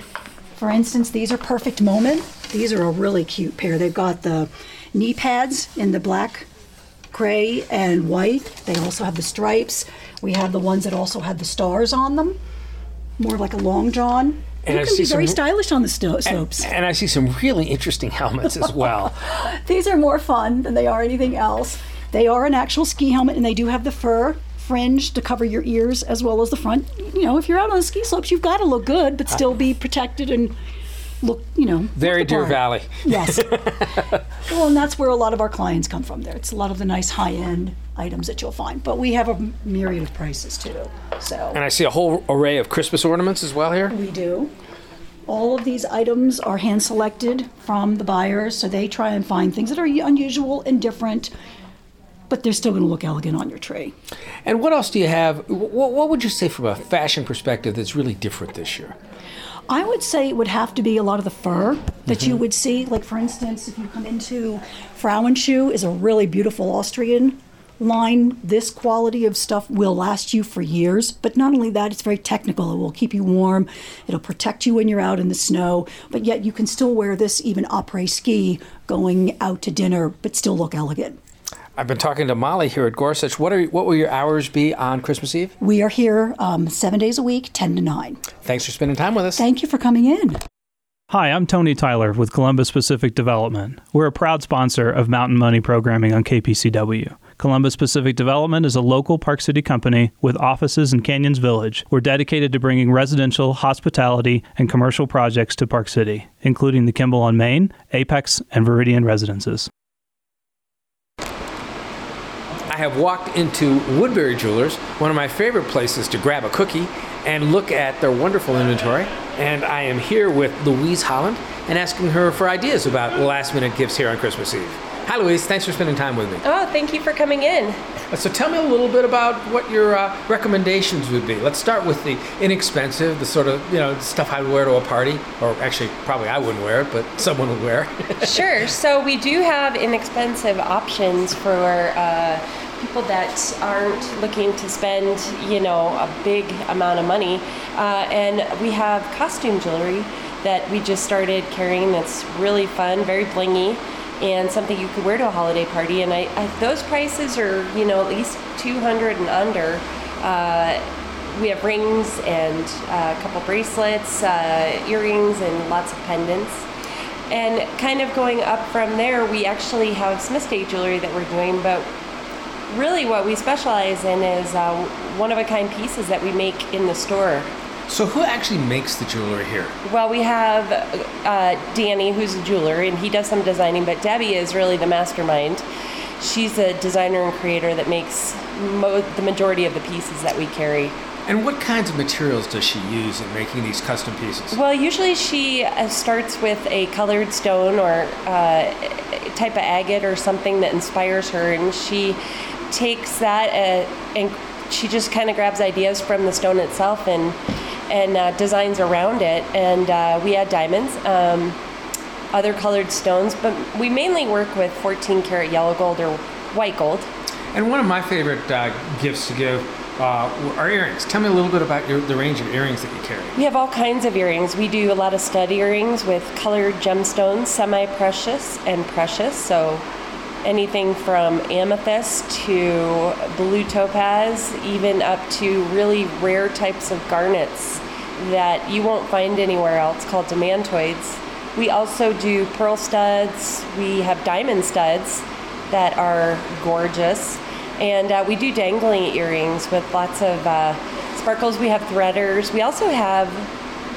For instance, these are Perfect Moment. These are a really cute pair. They've got the knee pads in the black, gray, and white. They also have the stripes. We have the ones that also have the stars on them, more like a long john. And you can be very stylish on the slopes. And I see some really interesting helmets as well. These are more fun than they are anything else. They are an actual ski helmet, and they do have the fur fringe to cover your ears as well as the front. You know, if you're out on the ski slopes, you've got to look good, but still be protected and look, Very look the Deer part. Valley. Yes. Well, and that's where a lot of our clients come from there. It's a lot of the nice high-end items that you'll find. But we have a myriad of prices, too. So. And I see a whole array of Christmas ornaments as well here. We do. All of these items are hand-selected from the buyers, so they try and find things that are unusual and different, but they're still going to look elegant on your tree. And what else do you have? What would you say from a fashion perspective that's really different this year? I would say it would have to be a lot of the fur that you would see. Like, for instance, if you come into Frauenschuh is a really beautiful Austrian line. This quality of stuff will last you for years. But not only that, it's very technical. It will keep you warm. It'll protect you when you're out in the snow. But yet you can still wear this even après ski going out to dinner, but still look elegant. I've been talking to Molly here at Gorsuch. What will your hours be on Christmas Eve? We are here 7 days a week, 10 to 9. Thanks for spending time with us. Thank you for coming in. Hi, I'm Tony Tyler with Columbus Pacific Development. We're a proud sponsor of Mountain Money programming on KPCW. Columbus Pacific Development is a local Park City company with offices in Canyons Village. We're dedicated to bringing residential, hospitality, and commercial projects to Park City, including the Kimball on Main, Apex, and Viridian residences. I have walked into Woodbury Jewelers, one of my favorite places to grab a cookie and look at their wonderful inventory. And I am here with Louise Holland and asking her for ideas about last-minute gifts here on Christmas Eve. Hi, Louise. Thanks for spending time with me. Oh, thank you for coming in. So tell me a little bit about what your recommendations would be. Let's start with the inexpensive, the sort of, stuff I would wear to a party. Or actually, probably I wouldn't wear it, but someone would wear it. Sure. So we do have inexpensive options for people that aren't looking to spend, a big amount of money. And we have costume jewelry that we just started carrying that's really fun, very blingy, and something you could wear to a holiday party. And those prices are, at least $200 and under. We have rings and a couple bracelets, earrings, and lots of pendants. And kind of going up from there, we actually have Smith State jewelry that we're doing, but really what we specialize in is one-of-a-kind pieces that we make in the store. So who actually makes the jewelry here? Well, we have Danny, who's a jeweler, and he does some designing, but Debbie is really the mastermind. She's a designer and creator that makes the majority of the pieces that we carry. And what kinds of materials does she use in making these custom pieces? Well, usually she starts with a colored stone or type of agate or something that inspires her, and she takes that and she just kind of grabs ideas from the stone itself and designs around it. And we add diamonds, other colored stones, but we mainly work with 14 karat yellow gold or white gold. And one of my favorite gifts to give are earrings. Tell me a little bit about the range of earrings that you carry. We have all kinds of earrings. We do a lot of stud earrings with colored gemstones, semi-precious and precious. So anything from amethyst to blue topaz, even up to really rare types of garnets that you won't find anywhere else, called demantoids. We also do pearl studs. We have diamond studs that are gorgeous. And we do dangling earrings with lots of sparkles. We have threaders. We also have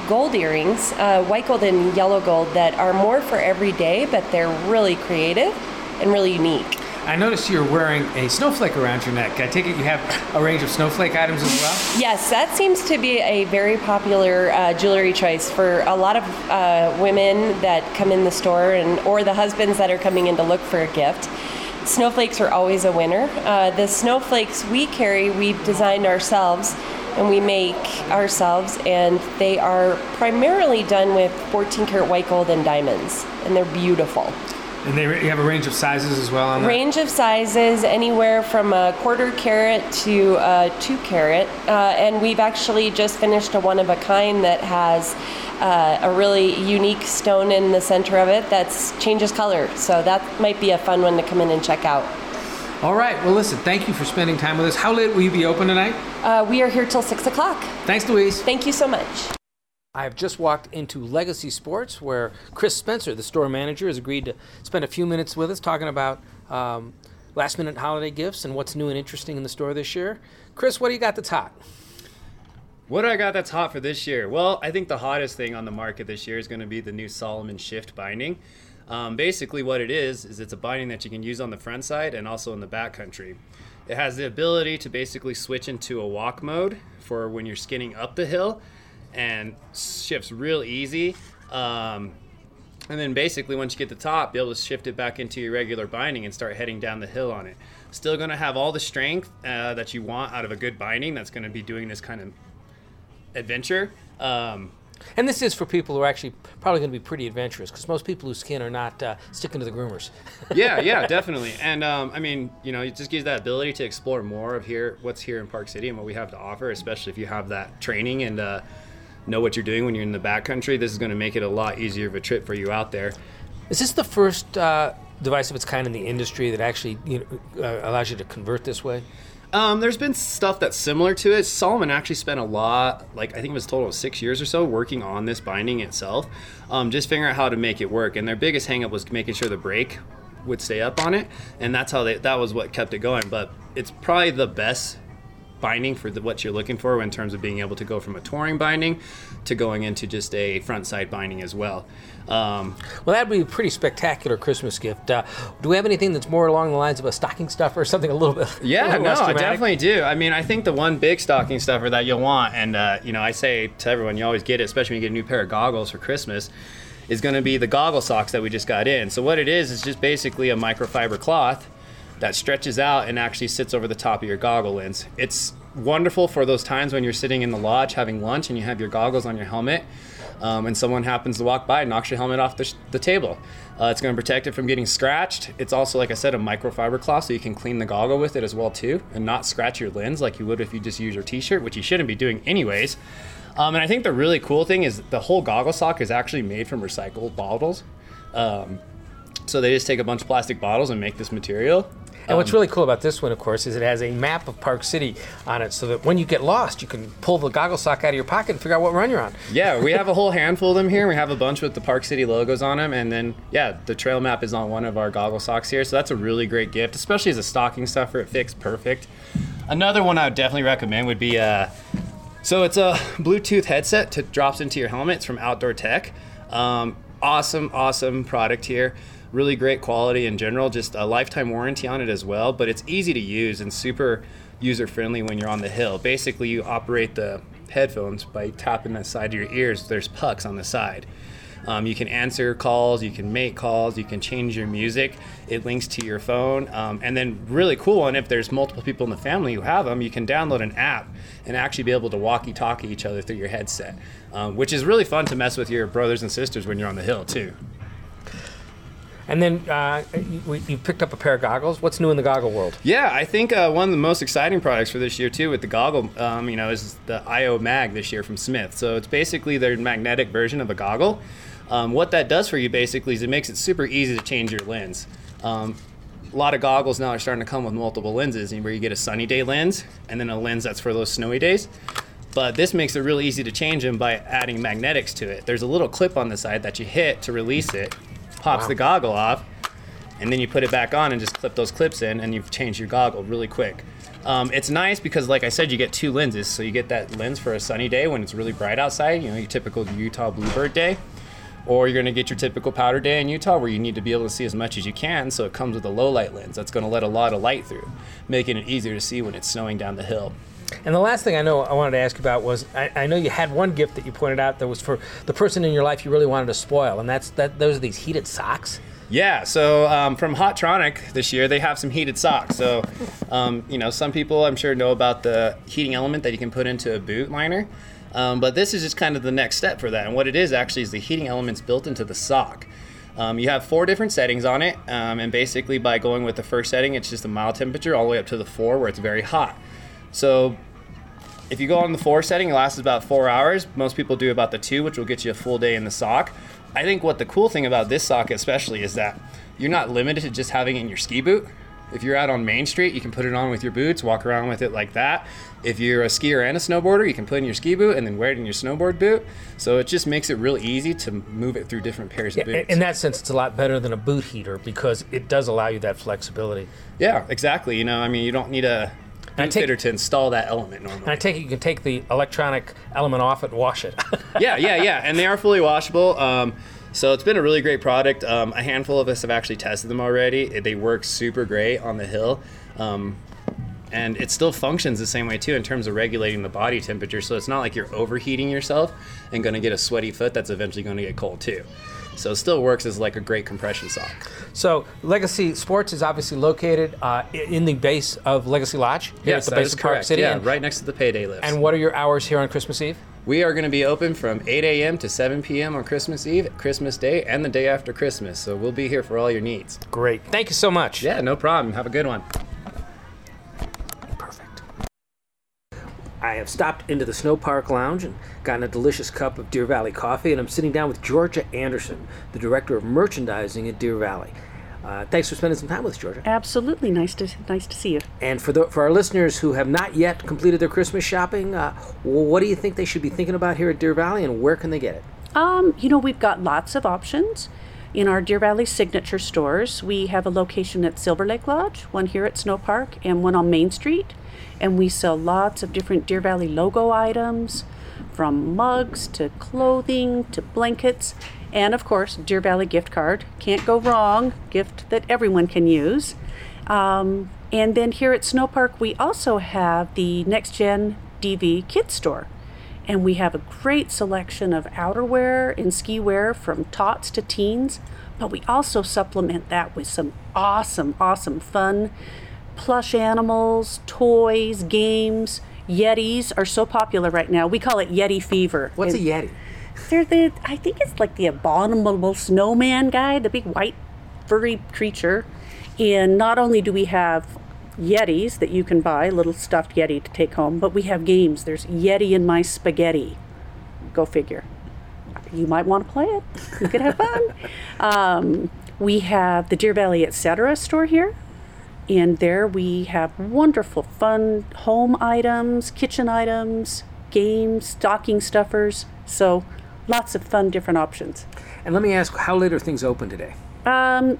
gold earrings, white gold and yellow gold, that are more for every day, but they're really creative and really unique. I noticed you're wearing a snowflake around your neck. I take it you have a range of snowflake items as well? Yes, that seems to be a very popular jewelry choice for a lot of women that come in the store, or the husbands that are coming in to look for a gift. Snowflakes are always a winner. The snowflakes we carry, we've designed ourselves, and we make ourselves, and they are primarily done with 14 karat white gold and diamonds, and they're beautiful. And you have a range of sizes as well on that? Range of sizes, anywhere from a 1/4 carat to 2 carat. And we've actually just finished a one-of-a-kind that has a really unique stone in the center of it that changes color. So that might be a fun one to come in and check out. All right. Well, listen, thank you for spending time with us. How late will you be open tonight? We are here till 6 o'clock. Thanks, Louise. Thank you so much. I have just walked into Legacy Sports, where Chris Spencer, the store manager, has agreed to spend a few minutes with us talking about last-minute holiday gifts and what's new and interesting in the store this year. Chris, what do you got that's hot? What do I got that's hot for this year? Well, I think the hottest thing on the market this year is going to be the new Solomon Shift binding. Basically what it is it's a binding that you can use on the front side and also in the back country. It has the ability to basically switch into a walk mode for when you're skinning up the hill, and shifts real easy. And then basically once you get to the top, be able to shift it back into your regular binding and start heading down the hill on it. Still going to have all the strength that you want out of a good binding that's going to be doing this kind of adventure. And this is for people who are actually probably going to be pretty adventurous, because most people who skin are not sticking to the groomers. yeah, definitely. And I mean, it just gives that ability to explore more of what's here in Park City and what we have to offer, especially if you have that training and know what you're doing when you're in the backcountry. This is going to make it a lot easier of a trip for you out there. Is this the first device of its kind in the industry that actually allows you to convert this way? There's been stuff that's similar to it. Solomon actually spent a lot, I think it was a total of 6 years or so, working on this binding itself, just figuring out how to make it work. And their biggest hang up was making sure the brake would stay up on it, and that's how that was what kept it going. But it's probably the best binding for what you're looking for in terms of being able to go from a touring binding to going into just a front side binding as well. Well, that'd be a pretty spectacular Christmas gift. Do we have anything that's more along the lines of a stocking stuffer or something a little bit Yeah, less I dramatic? definitely do. I mean, I think the one big stocking stuffer that you'll want, and I say to everyone, you always get it, especially when you get a new pair of goggles for Christmas, is going to be the goggle socks that we just got in. So what it is just basically a microfiber cloth that stretches out and actually sits over the top of your goggle lens. It's wonderful for those times when you're sitting in the lodge having lunch and you have your goggles on your helmet, and someone happens to walk by and knocks your helmet off the table. It's going to protect it from getting scratched. It's also, like I said, a microfiber cloth, so you can clean the goggle with it as well too, and not scratch your lens like you would if you just use your t-shirt, which you shouldn't be doing anyways. And I think the really cool thing is the whole goggle sock is actually made from recycled bottles. So they just take a bunch of plastic bottles and make this material. And what's really cool about this one, of course, is it has a map of Park City on it, so that when you get lost, you can pull the goggle sock out of your pocket and figure out what run you're on. Yeah, we have a whole handful of them here. We have a bunch with the Park City logos on them, and then, the trail map is on one of our goggle socks here, so that's a really great gift, especially as a stocking stuffer. It fits perfect. Another one I would definitely recommend would be, so it's a Bluetooth headset that drops into your helmet. It's from Outdoor Tech. Awesome product here. Really great quality in general, just a lifetime warranty on it as well, but it's easy to use and super user-friendly when you're on the hill. Basically, you operate the headphones by tapping the side of your ears. There's pucks on the side. You can answer calls, you can make calls, you can change your music. It links to your phone. And then really cool one, if there's multiple people in the family who have them, you can download an app and actually be able to walkie-talkie each other through your headset, which is really fun to mess with your brothers and sisters when you're on the hill too. And then you picked up a pair of goggles. What's new in the goggle world? Yeah, I think one of the most exciting products for this year too with the goggle, is the IO Mag this year from Smith. So it's basically their magnetic version of a goggle. What that does for you basically is it makes it super easy to change your lens. A lot of goggles now are starting to come with multiple lenses, where you get a sunny day lens and then a lens that's for those snowy days. But this makes it really easy to change them by adding magnetics to it. There's a little clip on the side that you hit to release it. Pops the goggle off, and then you put it back on and just clip those clips in, and you've changed your goggle really quick. It's nice because, like I said, you get 2 lenses. So you get that lens for a sunny day when it's really bright outside, your typical Utah bluebird day. Or you're going to get your typical powder day in Utah where you need to be able to see as much as you can, so it comes with a low light lens that's going to let a lot of light through, making it easier to see when it's snowing down the hill. And the last thing I wanted to ask you about was, I know you had one gift that you pointed out that was for the person in your life you really wanted to spoil, and those are these heated socks. Yeah, so from Hottronic this year, they have some heated socks. So, some people I'm sure know about the heating element that you can put into a boot liner. But this is just kind of the next step for that. And what it is actually is the heating elements built into the sock. You have 4 different settings on it. And basically by going with the first setting, it's just a mild temperature all the way up to the 4 where it's very hot. So if you go on the 4 setting, it lasts about 4 hours. Most people do about the 2, which will get you a full day in the sock. I think what the cool thing about this sock especially is that you're not limited to just having it in your ski boot. If you're out on Main Street, you can put it on with your boots, walk around with it like that. If you're a skier and a snowboarder, you can put it in your ski boot and then wear it in your snowboard boot. So it just makes it real easy to move it through different pairs of boots. In that sense, it's a lot better than a boot heater because it does allow you that flexibility. Yeah, exactly. You don't need a boot fitter to install that element normally. And I take it you can take the electronic element off it and wash it. Yeah. And they are fully washable. So it's been a really great product. A handful of us have actually tested them already. They work super great on the hill. And it still functions the same way too in terms of regulating the body temperature. So it's not like you're overheating yourself and going to get a sweaty foot that's eventually going to get cold too. So it still works as like a great compression sock. So Legacy Sports is obviously located in the base of Legacy Lodge here at the base of Park City. Yeah, right next to the Payday Lifts. And what are your hours here on Christmas Eve? We are going to be open from 8 a.m. to 7 p.m. on Christmas Eve, Christmas Day, and the day after Christmas. So we'll be here for all your needs. Great. Thank you so much. Yeah, no problem. Have a good one. Perfect. I have stopped into the Snow Park Lounge and gotten a delicious cup of Deer Valley coffee, and I'm sitting down with Georgia Anderson, the Director of Merchandising at Deer Valley. Thanks for spending some time with us, Georgia. Absolutely. Nice to see you. And for our listeners who have not yet completed their Christmas shopping, what do you think they should be thinking about here at Deer Valley, and where can they get it? We've got lots of options in our Deer Valley signature stores. We have a location at Silver Lake Lodge, one here at Snow Park, and one on Main Street. And we sell lots of different Deer Valley logo items, from mugs to clothing to blankets. And of course, Deer Valley gift card. Can't go wrong. Gift that everyone can use. And then here at Snow Park, we also have the Next Gen DV Kids Store. And we have a great selection of outerwear and ski wear from tots to teens. But we also supplement that with some awesome fun plush animals, toys, games. Yetis are so popular right now. We call it Yeti fever. What's a Yeti? I think it's like the abominable snowman guy, the big white furry creature. And not only do we have Yetis that you can buy, little stuffed Yeti to take home, but we have games. There's Yeti in My Spaghetti. Go figure. You might want to play it. You could have fun. We have the Deer Valley Etc. store here. And there we have wonderful, fun home items, kitchen items, games, stocking stuffers. So lots of fun, different options. And let me ask, how late are things open today? All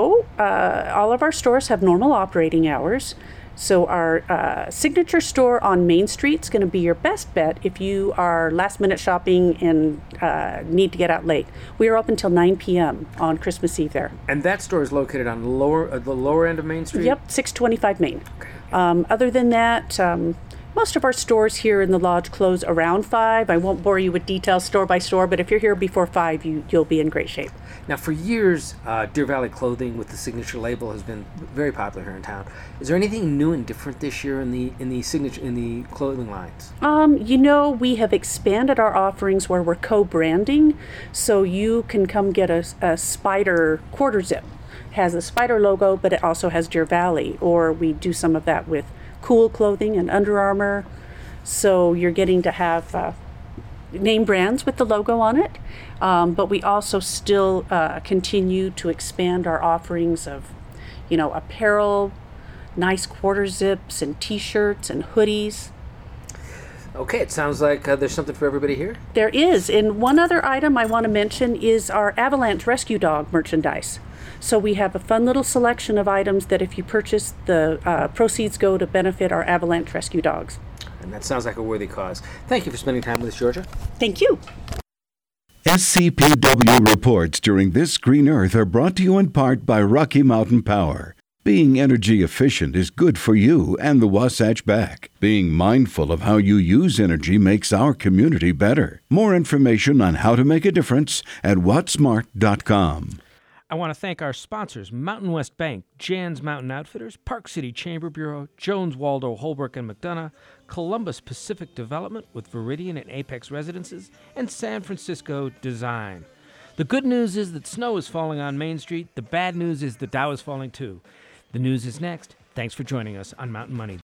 of our stores have normal operating hours. So our signature store on Main Street is going to be your best bet if you are last minute shopping and need to get out late. We are open till 9 p.m. on Christmas Eve there. And that store is located on the lower end of Main Street? Yep, 625 Main. Okay. Other than that, most of our stores here in the lodge close around 5. I won't bore you with details store by store, but if you're here before 5, you'll be in great shape. Now, for years, Deer Valley clothing with the signature label has been very popular here in town. Is there anything new and different this year in the clothing lines? We have expanded our offerings where we're co-branding, so you can come get a Spider quarter zip. It has a Spider logo, but it also has Deer Valley, or we do some of that with Cool Clothing and Under Armour. So you're getting to have name brands with the logo on it, but we also still continue to expand our offerings of, apparel, nice quarter zips and t-shirts and hoodies. Okay, it sounds like there's something for everybody here. There is. And one other item I want to mention is our Avalanche Rescue Dog merchandise. So we have a fun little selection of items that if you purchase, the proceeds go to benefit our avalanche rescue dogs. And that sounds like a worthy cause. Thank you for spending time with us, Georgia. Thank you. SCPW reports during This Green Earth are brought to you in part by Rocky Mountain Power. Being energy efficient is good for you and the Wasatch Back. Being mindful of how you use energy makes our community better. More information on how to make a difference at wattsmart.com. I want to thank our sponsors, Mountain West Bank, Jan's Mountain Outfitters, Park City Chamber Bureau, Jones, Waldo, Holbrook, and McDonough, Columbus Pacific Development with Viridian and Apex Residences, and San Francisco Design. The good news is that snow is falling on Main Street. The bad news is the Dow is falling too. The news is next. Thanks for joining us on Mountain Money.